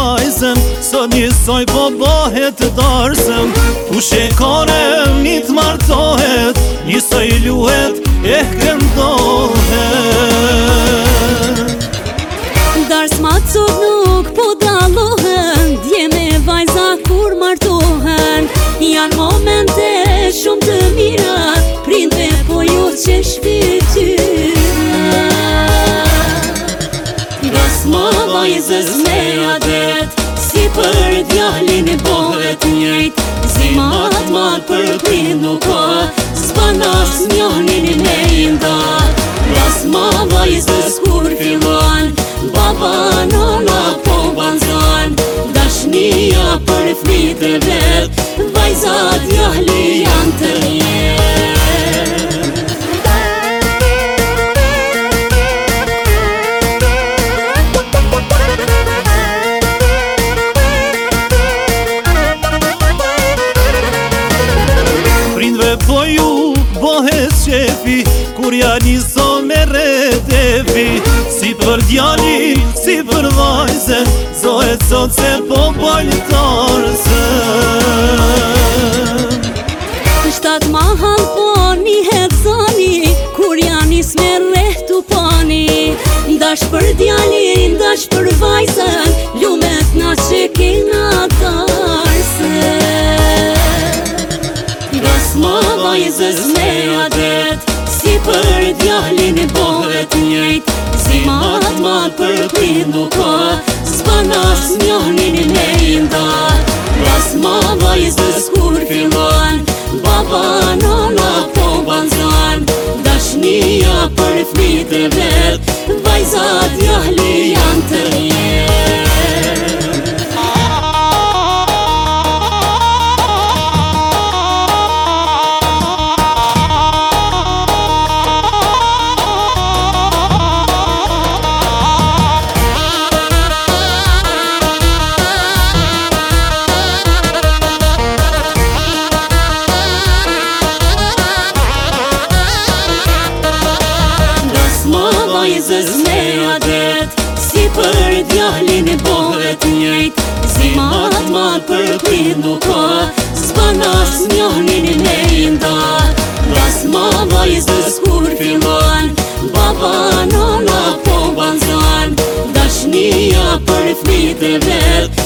vajzën, sot njësoj po bëhet darsëm. Kush e kore një të martohet, njësoj luhet e këndohet. Dars ma cud nuk po dalohen, dje me vajza kur martohen. Janë momente shumë të mira, prindve po ju që shpytyra. Gas ma vajzës me adet, si për djalin e bohet njejt. Zimat mat për prind nuk ka, s'panas njonin me indat. Gas ma vajzës kur fillon, baba nona po banzon. Dashnia për fmit e vet, vajzat djali janë të jetë. Prindve po ju bëhet qefi, kur ja njëso me redefi. Si për djali, si për vajzën, zohet sot se po baljtarësën. Shtat ma halponi hedzani, kur janis me rehtu pani. Dash për djalin, dash për vajzën, lumet na që kena darsën. Gas ma vajzës me adet, si për djalin e bohet njejt. Zimat mat për prind nuk ka, s'panas njonin me indat. Gas ma vajzës kur fillon, baba nona po banzon. Dashnia për fmit e vet, vajzat djali janë të jetë. Vajzës me adet, si për djalin e bohet njejt. Zimat mat për prind nuk ka, s'panas njonin me indat. Gas ma vajzës kur fillon, baba nona po banzon. Dashnia për fmit e vet,